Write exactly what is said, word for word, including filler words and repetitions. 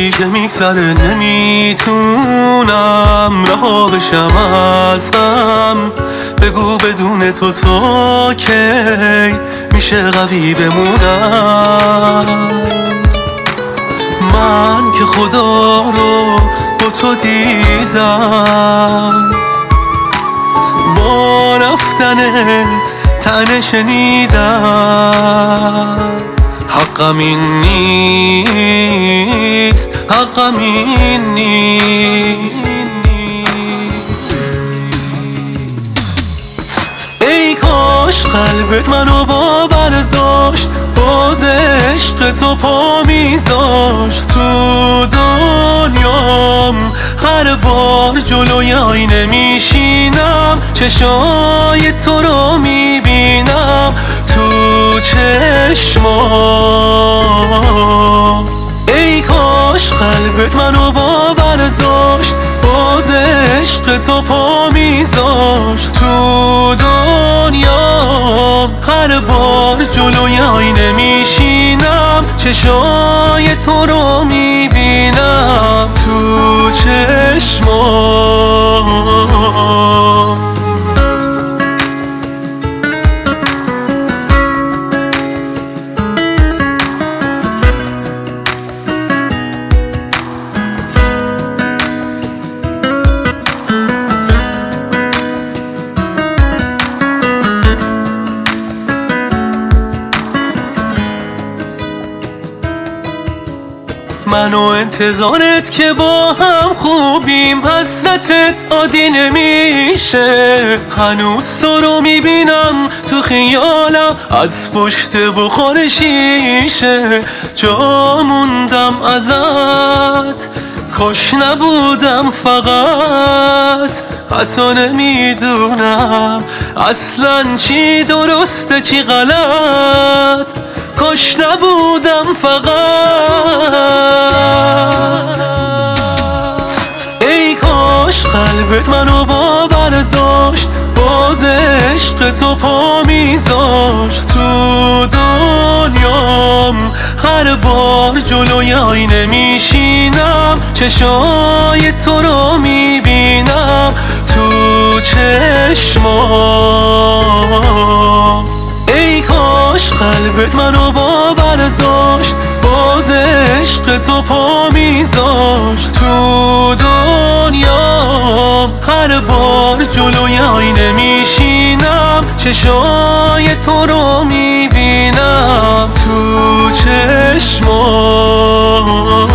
که میگذره نمیتونم رها بشم ازم. بگو بدون تو تا کی میشه قوی بمونم؟ من که خدا رو با تو دیدم، با رفتنت تنه شنیدم. حقم این نیست، حقم این نیست. ای کاش قلبت منو باور داشت، باز عشق تو پا میذاشت. تو دنیام هر بار جلوی آینه میشینم، چشای تو رو میبینم تو چشمام. ای کاش قلبت منو باور داشت، باز عشق تو پا میذاشت. تو دنیام هر بار جلوی آینه میشینم، چشای تو رو میبینم تو چشمام. من و انتظارت که با هم خوبیم، حسرتت عادی نمیشه. هنوز تو رو میبینم تو خیالم از پشت بخور شیشه. جا موندم ازت، کاش نبودم فقط. حتی نمیدونم اصلا چی درسته چی غلط. کاش نبودم فقط. ای کاش قلبت منو باور داشت، باز عشق تو پا میذاشت. تو دنیام هر بار جلوی آینه میشینم، چشای تو رو میبینم تو چشمام. ای کاش قلبت منو باور داشت، باز عشق تو پا میذاشت. تو دنیام هر بار جلوی آینه میشینم، چشای تو رو میبینم تو چشمام.